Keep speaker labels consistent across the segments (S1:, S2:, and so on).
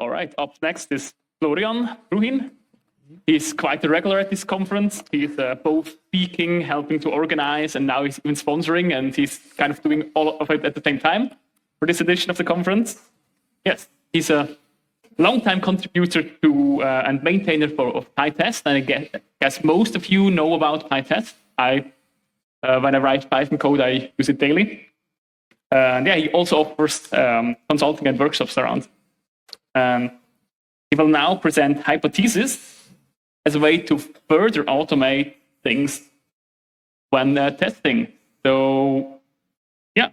S1: All right, up next is Florian Bruhin. He's quite a regular at this conference. He's both speaking, helping to organize, and now he's even sponsoring, and he's kind of doing all of it at the same time for this edition of the conference. Yes, he's a long-time contributor to and maintainer of PyTest, and I guess most of you know about PyTest. When I write Python code, I use it daily. And yeah, he also offers consulting and workshops around. He will now present Hypothesis as a way to further automate things when testing. So, yeah.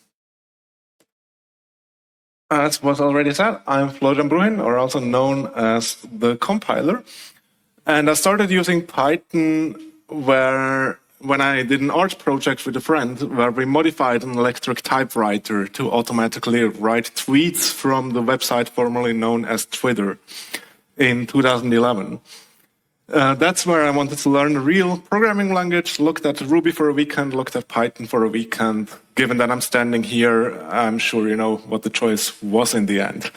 S2: As was already said, I'm Florian Bruhin, or also known as the compiler. And I started using Python when I did an art project with a friend where we modified an electric typewriter to automatically write tweets from the website formerly known as Twitter in 2011. That's where I wanted to learn a real programming language, looked at Ruby for a weekend, looked at Python for a weekend. Given that I'm standing here, I'm sure you know what the choice was in the end.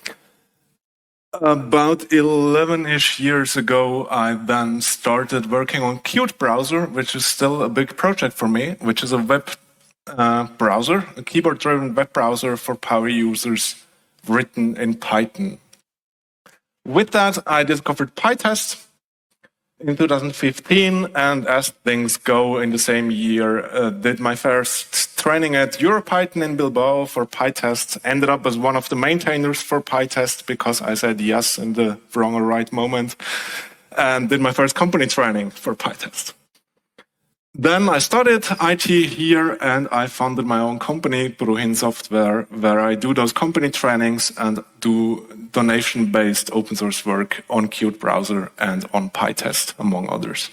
S2: About 11-ish years ago, I then started working on Qt Browser, which is still a big project for me, which is a web browser, a keyboard-driven web browser for power users written in Python. With that, I discovered PyTest in 2015, and as things go in the same year, did my first training at EuroPython in Bilbao for PyTest, ended up as one of the maintainers for PyTest because I said yes in the wrong or right moment, and did my first company training for PyTest. Then I studied IT here, and I founded my own company, Bruhin Software, where I do those company trainings and do donation-based open source work on Qt Browser and on PyTest, among others.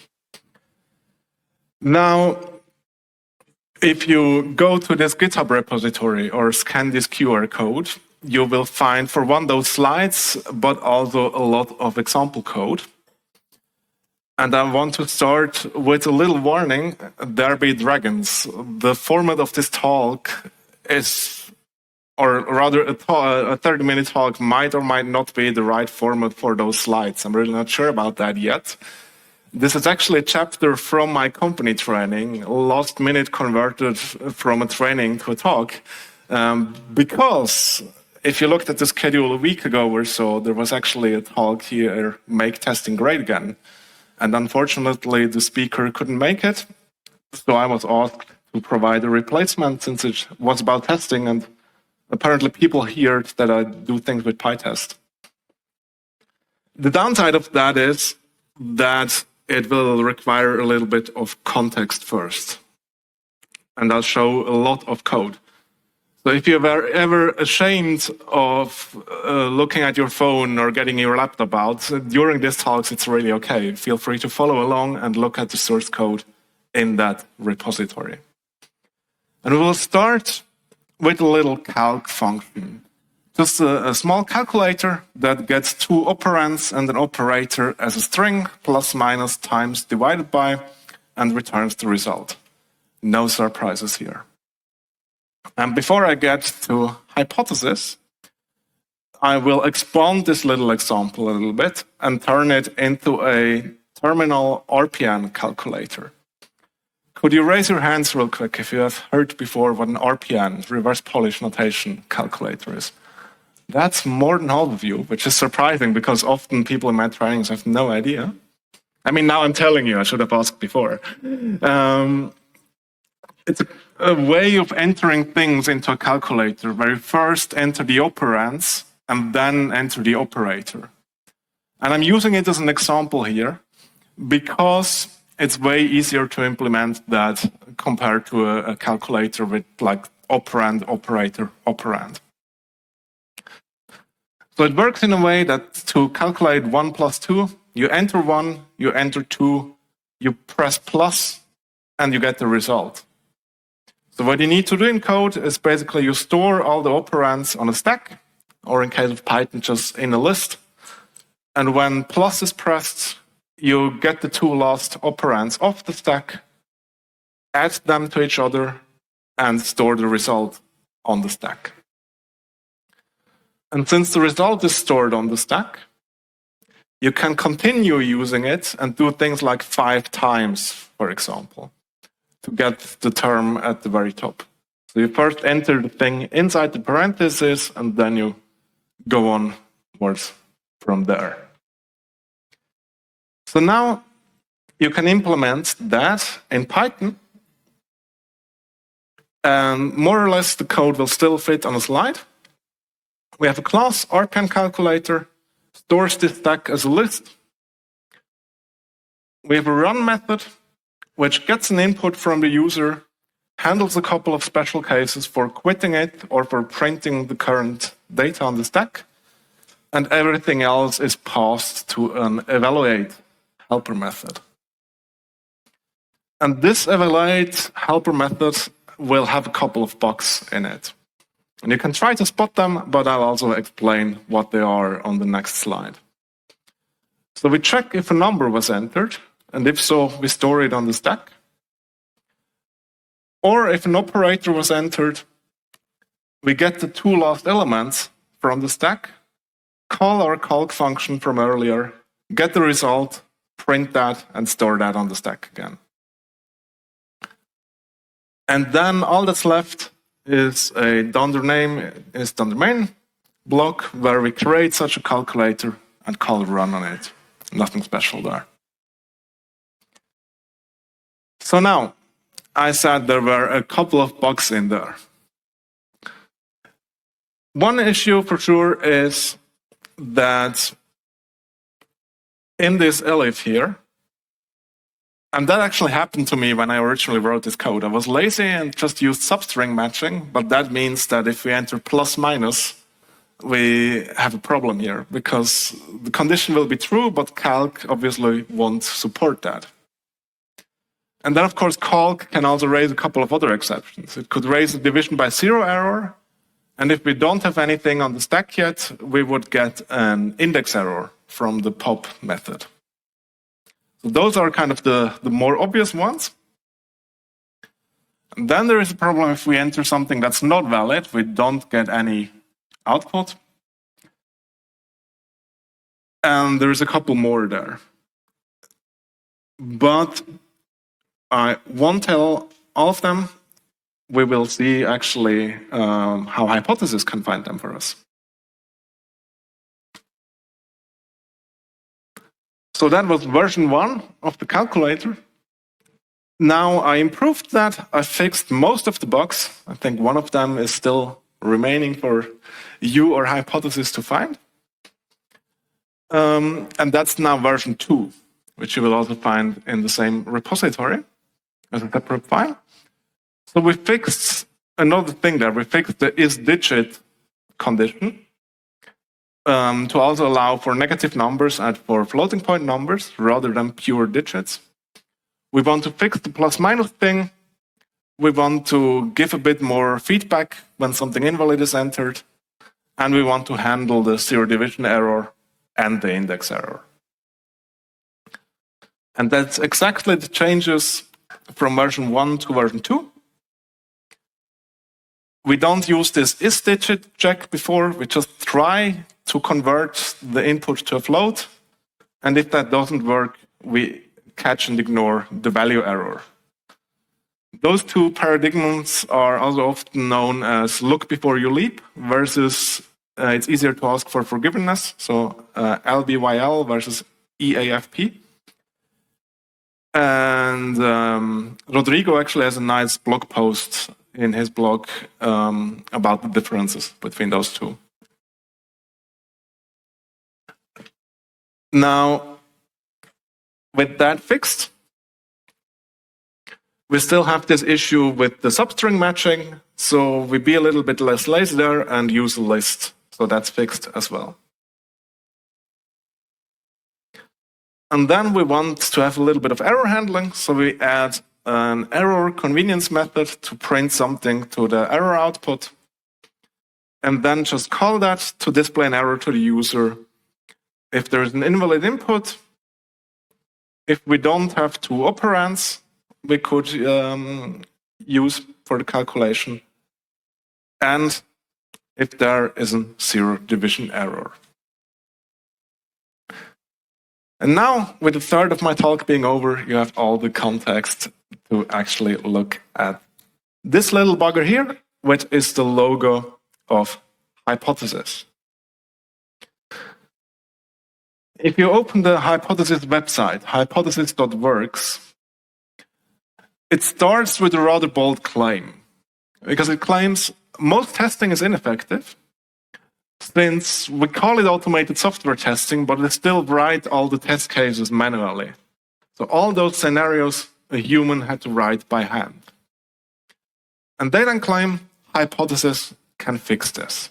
S2: Now, if you go to this GitHub repository or scan this QR code, you will find, for one, those slides, but also a lot of example code. And I want to start with a little warning, there be dragons. The format of this talk is, or rather a 30-minute talk might or might not be the right format for those slides. I'm really not sure about that yet. This is actually a chapter from my company training, last minute converted from a training to a talk, because if you looked at the schedule a week ago or so, there was actually a talk here, Make Testing Great Again. And unfortunately, the speaker couldn't make it, so I was asked to provide a replacement since it was about testing, and apparently people heard that I do things with PyTest. The downside of that is that it will require a little bit of context first, and I'll show a lot of code. So if you were ever ashamed of looking at your phone or getting your laptop out, during these talks, it's really okay. Feel free to follow along and look at the source code in that repository. And we will start with a little calc function. Just a small calculator that gets two operands and an operator as a string, plus, minus, times, divided by, and returns the result. No surprises here. And before I get to hypothesis, I will expand this little example a little bit and turn it into a terminal RPN calculator. Could you raise your hands real quick if you have heard before what an RPN, reverse Polish notation calculator is? That's more than half of you, which is surprising because often people in my trainings have no idea. I mean, now I'm telling you, I should have asked before. It's a way of entering things into a calculator where you first enter the operands and then enter the operator. And I'm using it as an example here because it's way easier to implement that compared to a calculator with like operand, operator, operand. So it works in a way that to calculate 1 plus 2, you enter 1, you enter 2, you press plus, and you get the result. So what you need to do in code is basically you store all the operands on a stack, or in case of Python, just in a list. And when plus is pressed, you get the two last operands off the stack, add them to each other, and store the result on the stack. And since the result is stored on the stack, you can continue using it and do things like 5 times, for example, to get the term at the very top. So you first enter the thing inside the parentheses, and then you go onwards from there. So now you can implement that in Python, and more or less the code will still fit on a slide. We have a class, rpen calculator, stores this stack as a list. We have a run method, which gets an input from the user, handles a couple of special cases for quitting it or for printing the current data on the stack, and everything else is passed to an evaluate helper method. And this evaluate helper method will have a couple of bugs in it. And you can try to spot them, but I'll also explain what they are on the next slide. So we check if a number was entered, and if so, we store it on the stack. Or if an operator was entered, we get the 2 last elements from the stack, call our calc function from earlier, get the result, print that, and store that on the stack again. And then all that's left is a dunder name, is dunder main block, where we create such a calculator and call run on it. Nothing special there. So now, I said there were a couple of bugs in there. One issue for sure is that in this elif here, and that actually happened to me when I originally wrote this code. I was lazy and just used substring matching, but that means that if we enter plus minus, we have a problem here, because the condition will be true, but calc obviously won't support that. And then, of course, calc can also raise a couple of other exceptions. It could raise a division by 0 error, and if we don't have anything on the stack yet, we would get an index error from the pop method. So those are kind of the more obvious ones. And then there is a problem if we enter something that's not valid, we don't get any output. And there's a couple more there. But I won't tell all of them. We will see actually how Hypothesis can find them for us. So that was version 1 of the calculator. Now I improved that. I fixed most of the bugs. I think one of them is still remaining for you or Hypothesis to find. And that's now version 2, which you will also find in the same repository as a separate file. So we fixed another thing there. We fixed the isDigit condition to also allow for negative numbers and for floating point numbers rather than pure digits. We want to fix the plus minus thing. We want to give a bit more feedback when something invalid is entered. And we want to handle the 0 division error and the index error. And that's exactly the changes from version 1 to version 2. We don't use this isDigit check before. We just try to convert the input to a float. And if that doesn't work, we catch and ignore the value error. Those two paradigms are also often known as look before you leap versus it's easier to ask for forgiveness. So LBYL versus EAFP. And Rodrigo actually has a nice blog post in his blog about the differences between those two. Now, with that fixed, we still have this issue with the substring matching, so we be a little bit less lazy there and use a list. So that's fixed as well. And then we want to have a little bit of error handling, so we add an error convenience method to print something to the error output, and then just call that to display an error to the user. If there is an invalid input, if we don't have 2 operands, we could use for the calculation. And if there is a zero division error. And now, with a third of my talk being over, you have all the context to actually look at this little bugger here, which is the logo of Hypothesis. If you open the Hypothesis website, hypothesis.works, it starts with a rather bold claim, because it claims most testing is ineffective, since we call it automated software testing, but we still write all the test cases manually. So all those scenarios a human had to write by hand. And they then claim Hypothesis can fix this.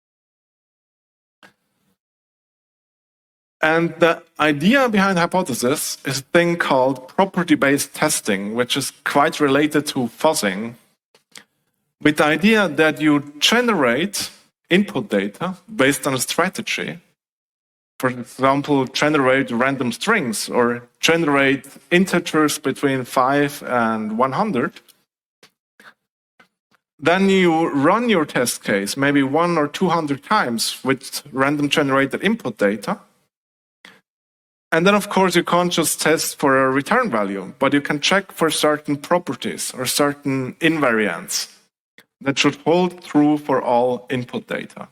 S2: And the idea behind Hypothesis is a thing called property-based testing, which is quite related to fuzzing, with the idea that you generate input data based on a strategy. For example, generate random strings or generate integers between 5 and 100. Then you run your test case maybe 100 or 200 times with random generated input data. And then, of course, you can't just test for a return value, but you can check for certain properties or certain invariants that should hold true for all input data.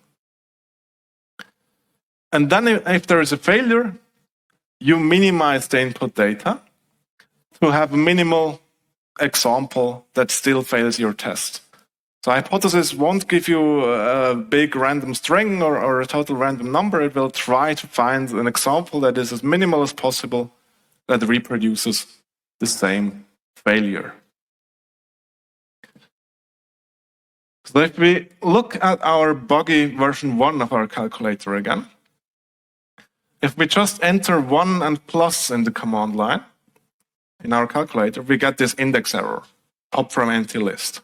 S2: And then if there is a failure, you minimize the input data to have a minimal example that still fails your test. So Hypothesis won't give you a big random string or a total random number. It will try to find an example that is as minimal as possible that reproduces the same failure. So if we look at our buggy version 1 of our calculator again, if we just enter 1 and plus in the command line in our calculator, we get this index error, pop from empty list.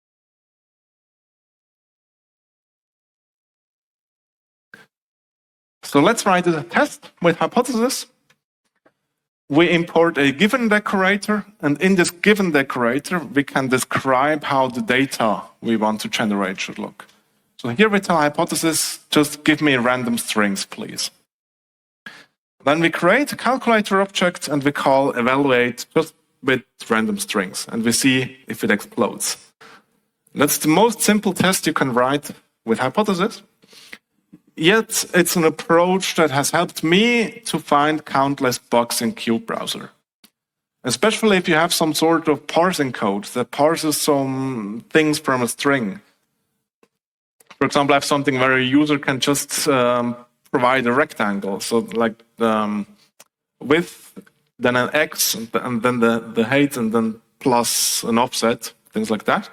S2: So let's write a test with Hypothesis. We import a given decorator, and in this given decorator, we can describe how the data we want to generate should look. So here we tell Hypothesis, just give me random strings, please. Then we create a calculator object, and we call evaluate just with random strings, and we see if it explodes. That's the most simple test you can write with Hypothesis. Yet it's an approach that has helped me to find countless bugs in Qt Browser. Especially if you have some sort of parsing code that parses some things from a string. For example, I have something where a user can just provide a rectangle. So like width, then an X, and then the height, and then plus an offset, things like that.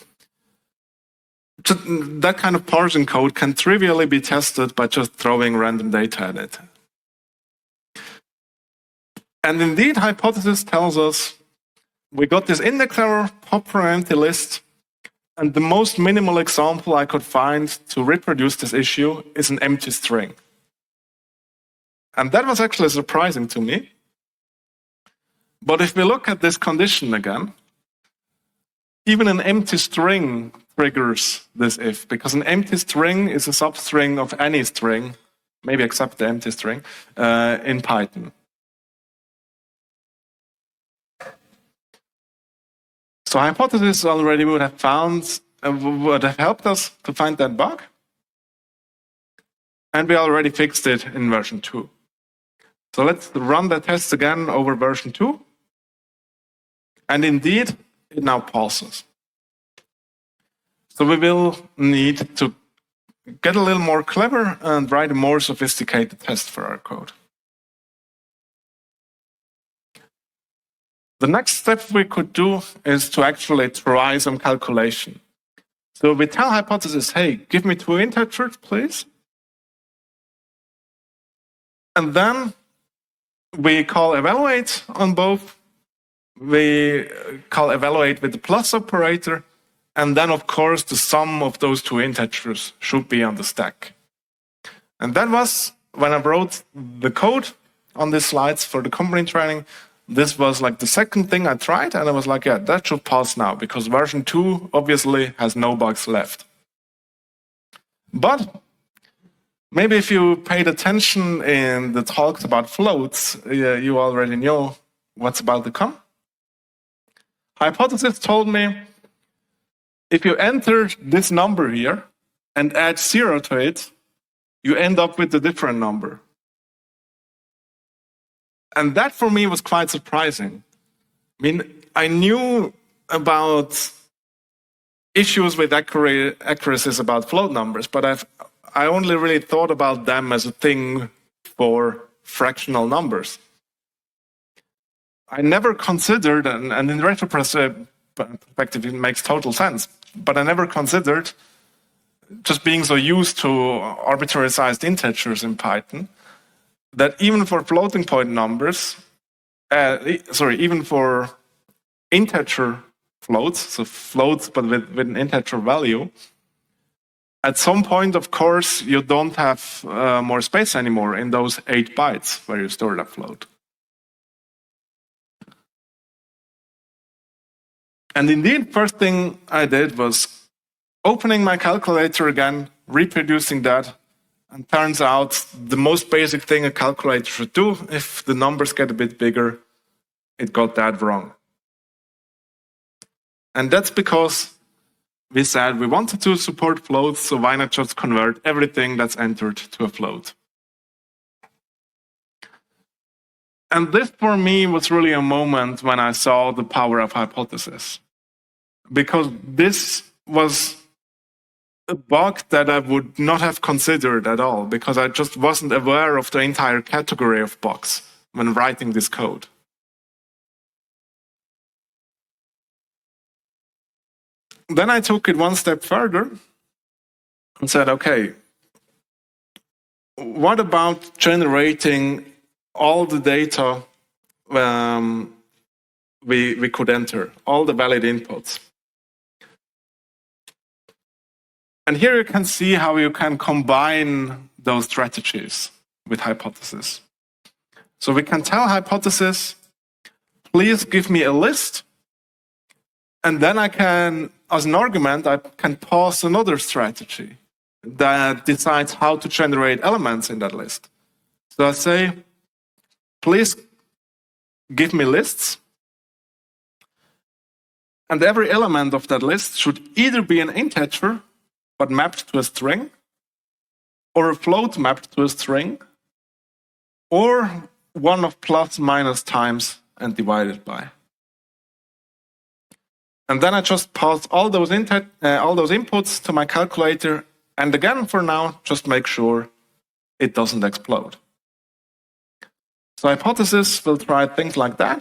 S2: That kind of parsing code can trivially be tested by just throwing random data at it. And indeed, Hypothesis tells us we got this index error, pop from empty list, and the most minimal example I could find to reproduce this issue is an empty string. And that was actually surprising to me. But if we look at this condition again, even an empty string triggers this if, because an empty string is a substring of any string, maybe except the empty string, in Python. So Hypothesis already would have helped us to find that bug. And we already fixed it in version 2. So let's run the test again over version 2. And indeed, it now passes. So we will need to get a little more clever and write a more sophisticated test for our code. The next step we could do is to actually try some calculation. So we tell Hypothesis, hey, give me 2 integers, please. And then we call evaluate on both. We call evaluate with the plus operator. And then, of course, the sum of those 2 integers should be on the stack. And that was, when I wrote the code on these slides for the company training, this was like the second thing I tried, and I was like, yeah, that should pass now, because version 2 obviously has no bugs left. But maybe if you paid attention in the talks about floats, you already know what's about to come. Hypothesis told me, if you enter this number here and add 0 to it, you end up with a different number. And that for me was quite surprising. I mean, I knew about issues with accuracies about float numbers, but I only really thought about them as a thing for fractional numbers. I never considered, and in retrospective it makes total sense, but I never considered, just being so used to arbitrary sized integers in Python, that even for floating point numbers, even for integer floats, so floats but with an integer value, at some point, of course, you don't have more space anymore in those 8 bytes where you store that float. And indeed, first thing I did was opening my calculator again, reproducing that, and turns out the most basic thing a calculator should do, if the numbers get a bit bigger, it got that wrong. And that's because we said we wanted to support floats, so why not just convert everything that's entered to a float? And this for me was really a moment when I saw the power of hypothesis. Because this was a bug that I would not have considered at all, because I just wasn't aware of the entire category of bugs when writing this code. Then I took it one step further and said, okay, what about generating all the data we could enter, all the valid inputs? And here you can see how you can combine those strategies with hypothesis. So we can tell hypothesis, please give me a list, and then I can, as an argument, I can pass another strategy that decides how to generate elements in that list. So I say, please give me lists, and every element of that list should either be an integer but mapped to a string, or a float mapped to a string, or one of plus, minus, times, and divided by. And then I just pass all those inputs to my calculator, and again, for now, just make sure it doesn't explode. So hypothesis will try things like that,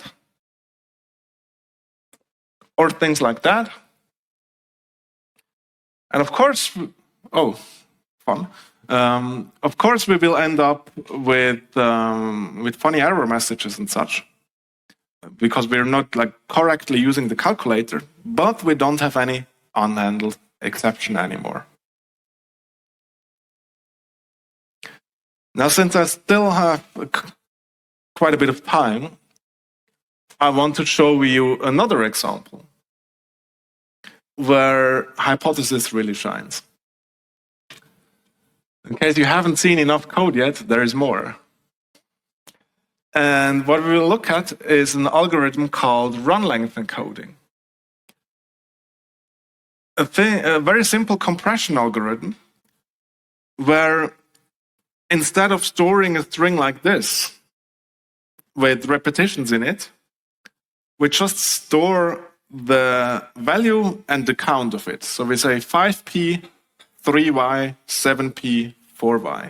S2: or things like that. And of course, fun. Of course, we will end up with funny error messages and such, because we're not correctly using the calculator, but we don't have any unhandled exception anymore. Now, since I still have quite a bit of time, I want to show you another example where hypothesis really shines. In case you haven't seen enough code yet, there is more. And what we will look at is an algorithm called run length encoding. A very simple compression algorithm where instead of storing a string like this with repetitions in it, we just store the value and the count of it. So we say 5p, 3y, 7p, 4y.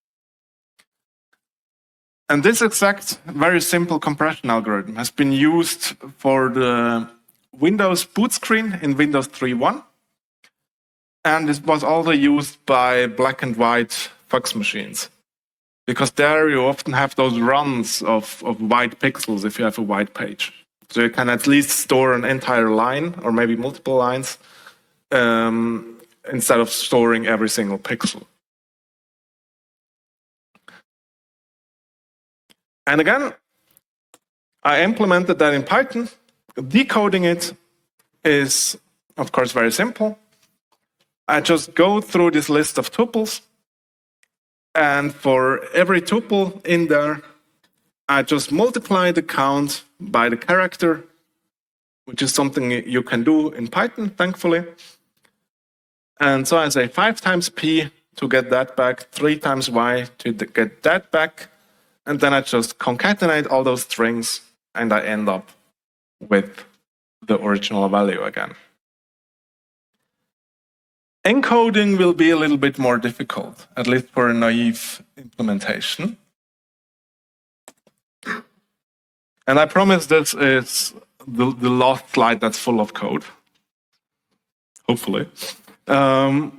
S2: And this exact very simple compression algorithm has been used for the Windows boot screen in Windows 3.1. And it was also used by black and white fax machines. Because there you often have those runs of white pixels if you have a white page. So you can at least store an entire line, or maybe multiple lines, instead of storing every single pixel. And again, I implemented that in Python. Decoding it is, of course, very simple. I just go through this list of tuples, and for every tuple in there, I just multiply the count by the character, which is something you can do in Python, thankfully. And so I say 5 times p to get that back, 3 times y to get that back, and then I just concatenate all those strings, and I end up with the original value again. Encoding will be a little bit more difficult, at least for a naive implementation. And I promise this is the last slide that's full of code, hopefully. And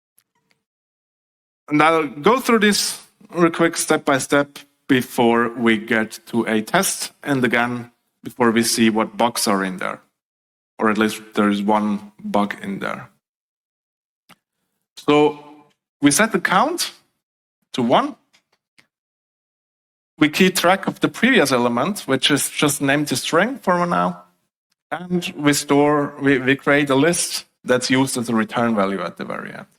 S2: I'll go through this real quick step by step before we get to a test, and again, before we see what bugs are in there. Or at least there is one bug in there. So we set the count to 1. We keep track of the previous element, which is just an empty string for now. And we create a list that's used as a return value at the very end.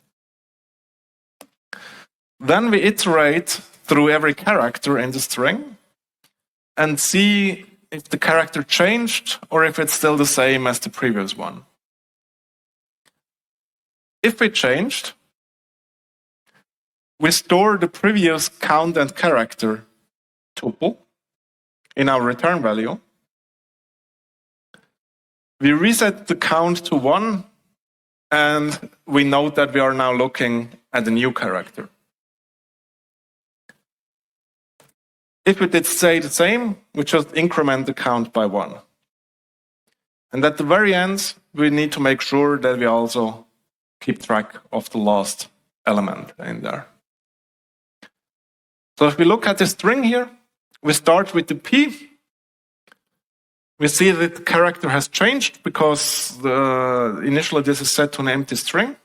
S2: Then we iterate through every character in the string and see if the character changed or if it's still the same as the previous one. If it changed, we store the previous count and character tuple in our return value. We reset the count to 1, and we note that we are now looking at a new character. If we did stay the same, we just increment the count by 1. And at the very end, we need to make sure that we also keep track of the last element in there. So if we look at the string here, we start with the p. We see that the character has changed because initially this is set to an empty string.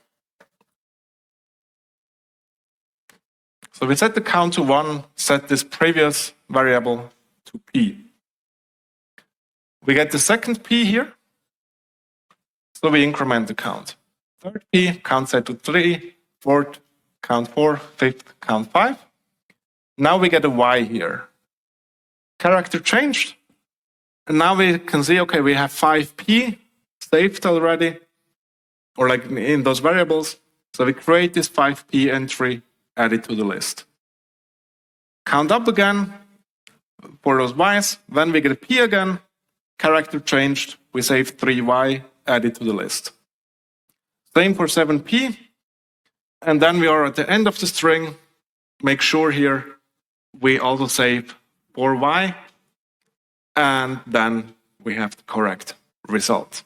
S2: So we set the count to 1, set this previous variable to p. We get the second p here, so we increment the count. Third p, count set to 3, fourth, count 4, fifth, count 5. Now we get a y here. Character changed, and now we can see, okay, we have 5p saved already, or like in those variables. So we create this 5p entry, add it to the list. Count up again for those y's, then we get a p again, character changed, we save 3y, add it to the list. Same for 7p, and then we are at the end of the string, make sure here we also save 4y, and then we have the correct result.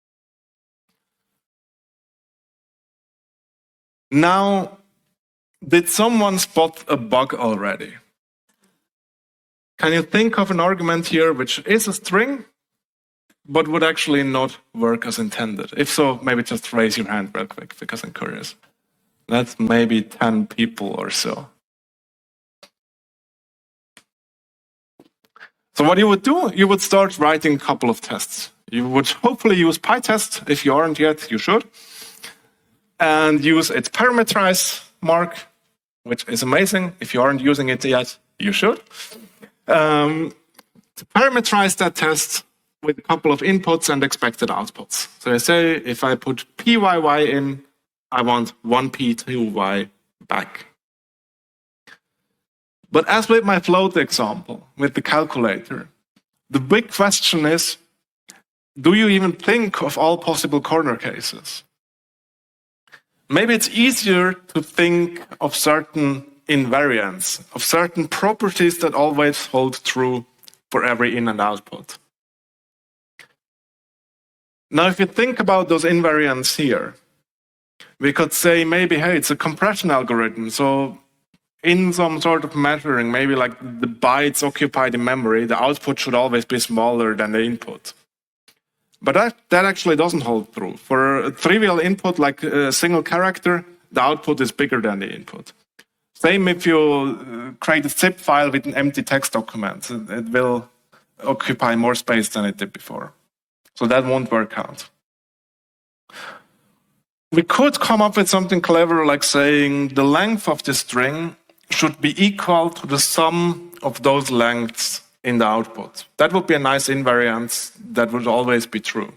S2: Now, did someone spot a bug already? Can you think of an argument here which is a string, but would actually not work as intended? If so, maybe just raise your hand real quick, because I'm curious. That's maybe 10 people or so. So what you would do, you would start writing a couple of tests. You would hopefully use PyTest. If you aren't yet, you should. And use its parameterize mark, which is amazing. If you aren't using it yet, you should. To parameterize that test with a couple of inputs and expected outputs. So I say, if I put pyy in, I want 1p 2y back. But as with my float example, with the calculator, the big question is, do you even think of all possible corner cases? Maybe it's easier to think of certain invariants, of certain properties that always hold true for every in and output. Now, if you think about those invariants here, we could say maybe, hey, it's a compression algorithm. So in some sort of measuring, maybe like the bytes occupied in memory, the output should always be smaller than the input. But that actually doesn't hold true. For a trivial input like a single character, the output is bigger than the input. Same if you create a zip file with an empty text document. It will occupy more space than it did before. So that won't work out. We could come up with something clever like saying the length of the string should be equal to the sum of those lengths in the output. That would be a nice invariance that would always be true.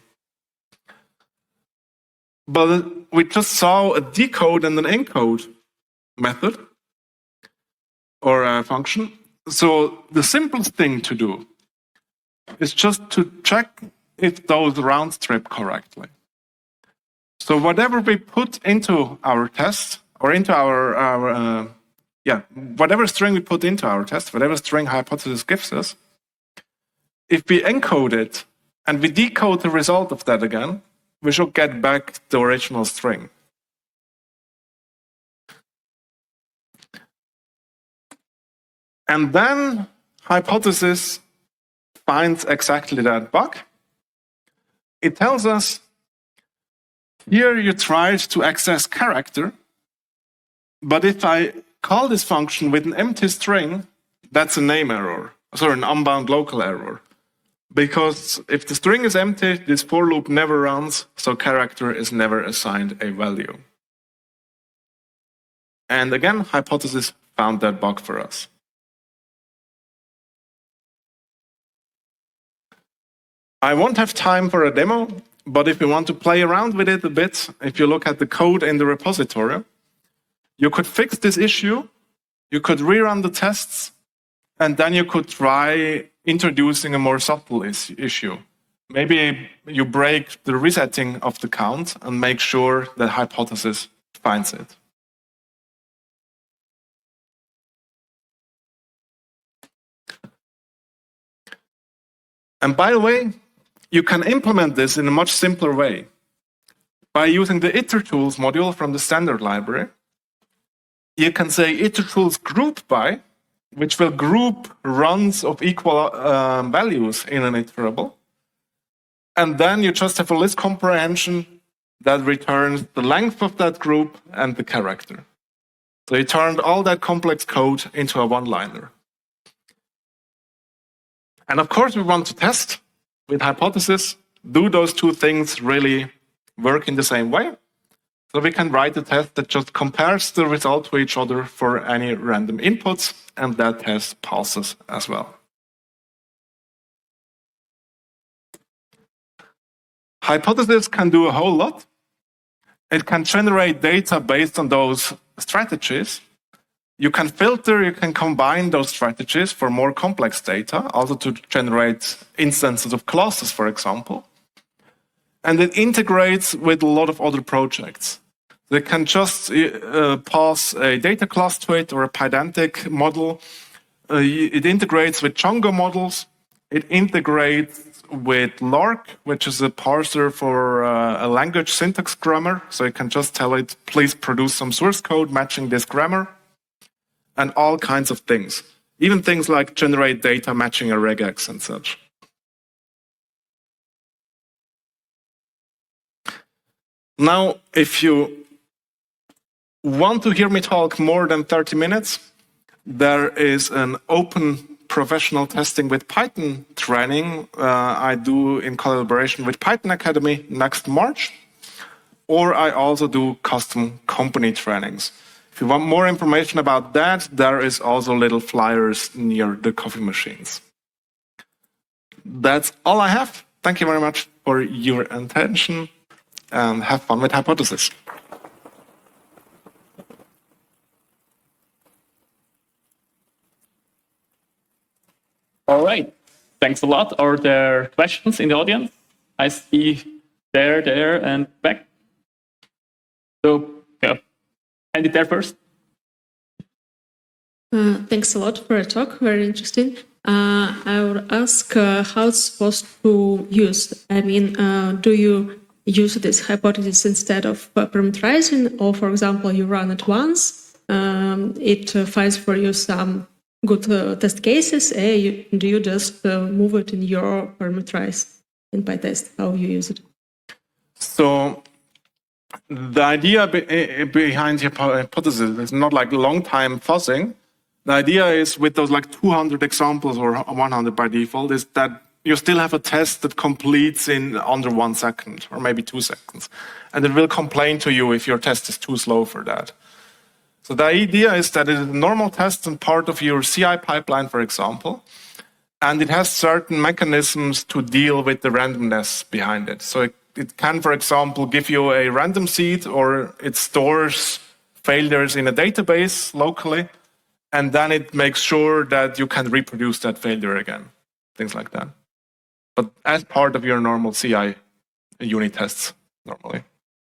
S2: But we just saw a decode and an encode method or a function. So the simplest thing to do is just to check if those round trip correctly. So whatever we put into our test, or into whatever string we put into our test, whatever string hypothesis gives us, if we encode it and we decode the result of that again, we should get back the original string. And then hypothesis finds exactly that bug. It tells us, here you tried to access character, but if I call this function with an empty string, that's a name error, sorry, an unbound local error. Because if the string is empty, this for loop never runs, so character is never assigned a value. And again, hypothesis found that bug for us. I won't have time for a demo, but if you want to play around with it a bit, if you look at the code in the repository, you could fix this issue, you could rerun the tests, and then you could try introducing a more subtle issue. Maybe you break the resetting of the count and make sure that hypothesis finds it. And by the way, you can implement this in a much simpler way by using the itertools module from the standard library. You can say itertools group by, which will group runs of equal values in an iterable. And then you just have a list comprehension that returns the length of that group and the character. So you turned all that complex code into a one-liner. And of course, we want to test with hypothesis, do those two things really work in the same way? So we can write a test that just compares the result to each other for any random inputs, and that test passes as well. Hypothesis can do a whole lot. It can generate data based on those strategies. You can filter, you can combine those strategies for more complex data, also to generate instances of classes, for example. And it integrates with a lot of other projects. They can just pass a data class to it or a Pydantic model. It integrates with Django models. It integrates with Lark, which is a parser for a language syntax grammar. So you can just tell it, please produce some source code matching this grammar. And all kinds of things. Even things like generate data matching a regex and such. Now, if you want to hear me talk more than 30 minutes, there is an open professional testing with Python training I do in collaboration with Python Academy next March. Or I also do custom company trainings. If you want more information about that, there is also little flyers near the coffee machines. That's all I have. Thank you very much for your attention, and have fun with hypothesis.
S1: All right. Thanks a lot. Are there questions in the audience? I see there, and back. So, yeah. Hand it there first.
S3: Thanks a lot for a talk, very interesting. I would ask how it's supposed to use. I mean, do you use this hypothesis instead of parameterizing, or for example, you run it once, it finds for you some good test cases, do you just move it in your parameterize in PyTest, how you use it?
S2: So the idea behind the hypothesis is not like long-time fuzzing. The idea is with those like 200 examples or 100 by default is that you still have a test that completes in under 1 second or maybe 2 seconds. And it will complain to you if your test is too slow for that. So the idea is that it is a normal test and part of your CI pipeline, for example, and it has certain mechanisms to deal with the randomness behind it. So it can, for example, give you a random seed, or it stores failures in a database locally, and then it makes sure that you can reproduce that failure again, things like that. But as part of your normal CI unit tests, normally.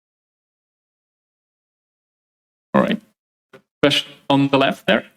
S1: All right. Question on the left there.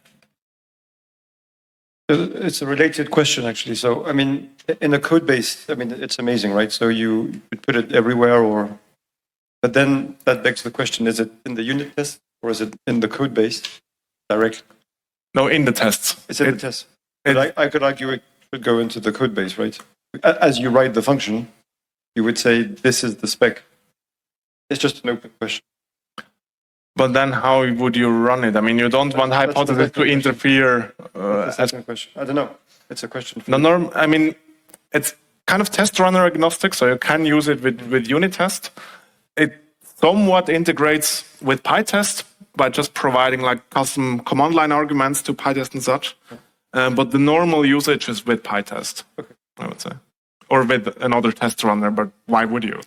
S4: It's a related question, actually. So, I mean, in a code base, I mean, it's amazing, right? So you put it everywhere, but then that begs the question: is it in the unit test or is it in the code base directly?
S2: No, in the tests.
S4: It's in the test. But I could argue it should go into the code base, right? As you write the function, you would say this is the spec. It's just an open question.
S2: But then how would you run it? I mean, you don't want hypothesis to interfere.
S4: That's a question. I don't know. It's a question.
S2: I mean, it's kind of test runner agnostic, so you can use it with unit test. It somewhat integrates with PyTest by just providing like custom command line arguments to PyTest and such. But the normal usage is with PyTest, okay, I would say. Or with another test runner, but why would you?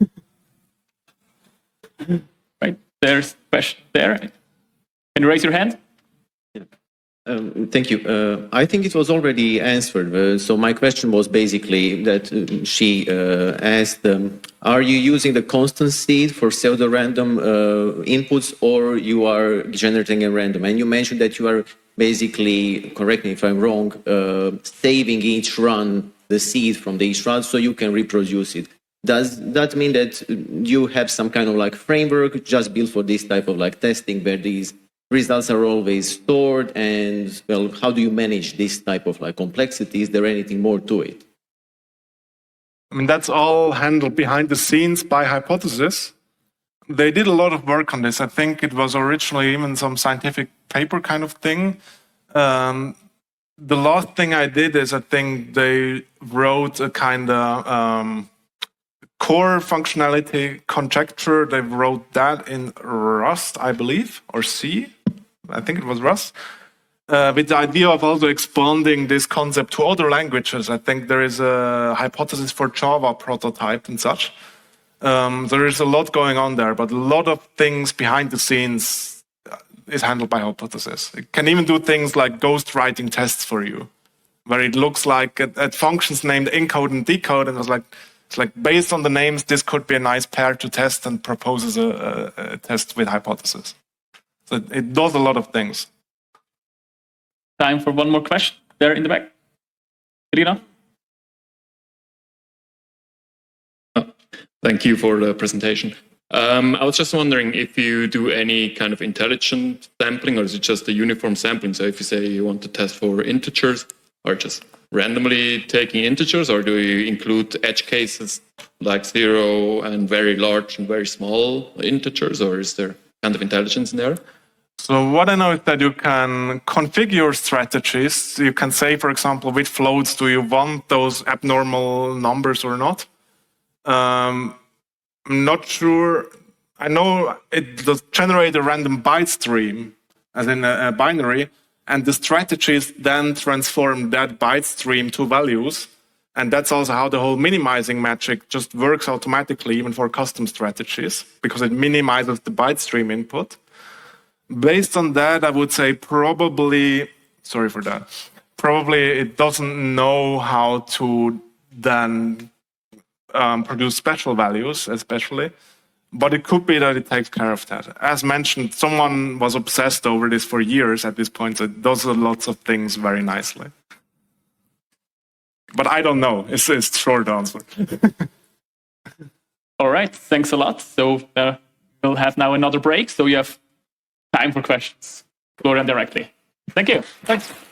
S1: Right, there's a question there. Can you raise your hand?
S5: Thank you. I think it was already answered. So my question was basically that she asked, are you using the constant seed for pseudo-random inputs, or you are generating a random? And you mentioned that you are basically, correct me if I'm wrong, saving each run the seed from each run so you can reproduce it. Does that mean that you have some kind of like framework just built for this type of like testing where these results are always stored, and well, how do you manage this type of like complexity? Is there anything more to it?
S2: I mean, that's all handled behind the scenes by Hypothesis. They did a lot of work on this. I think it was originally even some scientific paper kind of thing. The last thing I did is I think they wrote a kind of core functionality conjecture. They wrote that in Rust, I believe, or C. I think it was Rust. With the idea of also expanding this concept to other languages. I think there is a Hypothesis for Java prototype and such. There is a lot going on there, but a lot of things behind the scenes is handled by Hypothesis. It can even do things like ghost writing tests for you, where it looks like at functions named encode and decode, and it's like based on the names, this could be a nice pair to test, and proposes a test with Hypothesis. So it does a lot of things.
S1: Time for one more question there in the back. Irina?
S6: Thank you for the presentation. I was just wondering if you do any kind of intelligent sampling, or is it just a uniform sampling? So if you say you want to test for integers, or just randomly taking integers, or do you include edge cases like 0 and very large and very small integers, or is there kind of intelligence in there?
S2: So what I know is that you can configure strategies. You can say, for example, which floats do you want those abnormal numbers or not. I'm not sure. I know it does generate a random byte stream, as in a binary, and the strategies then transform that byte stream to values. And that's also how the whole minimizing metric just works automatically, even for custom strategies, because it minimizes the byte stream input. Based on that, I would say probably it doesn't know how to then produce special values, especially. But it could be that it takes care of that. As mentioned, someone was obsessed over this for years at this point. So it does lots of things very nicely. But I don't know. It's a short answer.
S1: All right, thanks a lot. So we'll have now another break. So you have time for questions. Florian directly. Thank you.
S2: Thanks.